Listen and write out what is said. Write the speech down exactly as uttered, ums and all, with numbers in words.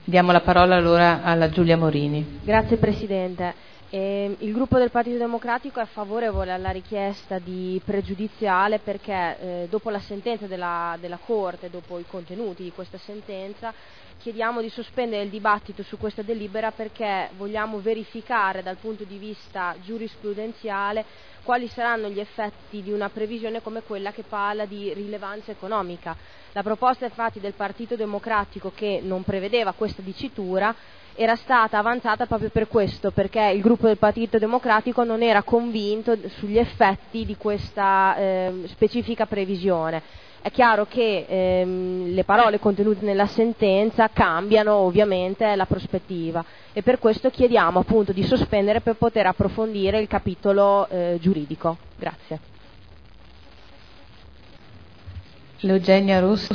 Diamo la parola allora alla Giulia Morini. Grazie Presidente. Eh, il gruppo del Partito Democratico è favorevole alla richiesta di pregiudiziale perché eh, dopo la sentenza della, della Corte, dopo i contenuti di questa sentenza, chiediamo di sospendere il dibattito su questa delibera perché vogliamo verificare dal punto di vista giurisprudenziale quali saranno gli effetti di una previsione come quella che parla di rilevanza economica. La proposta infatti del Partito Democratico, che non prevedeva questa dicitura, era stata avanzata proprio per questo, perché il gruppo del Partito Democratico non era convinto sugli effetti di questa eh, specifica previsione. È chiaro che ehm, le parole contenute nella sentenza cambiano ovviamente la prospettiva e per questo chiediamo appunto di sospendere per poter approfondire il capitolo eh, giuridico. Grazie. L'Eugenia Russo.